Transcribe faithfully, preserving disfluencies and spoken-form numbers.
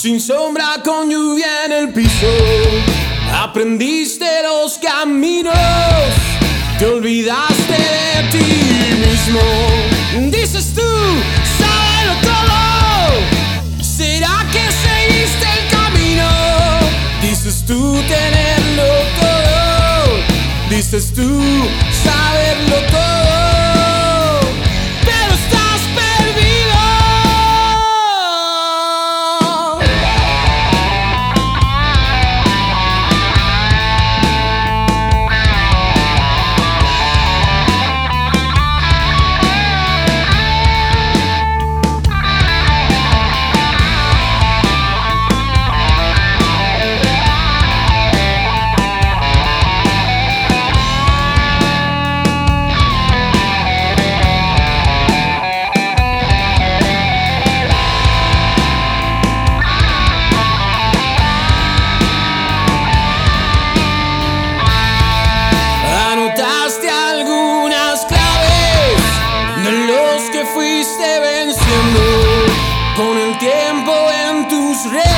sin sombra, con lluvia en el piso. Aprendiste los caminos, te olvidaste de ti mismo. Dices tú, sábelo todo, ¿será que seguiste el camino? Dices tú, tenerlo todo, dices tú, saberlo todo, pero estás perdido. Fuiste venciendo con el tiempo en tus redes.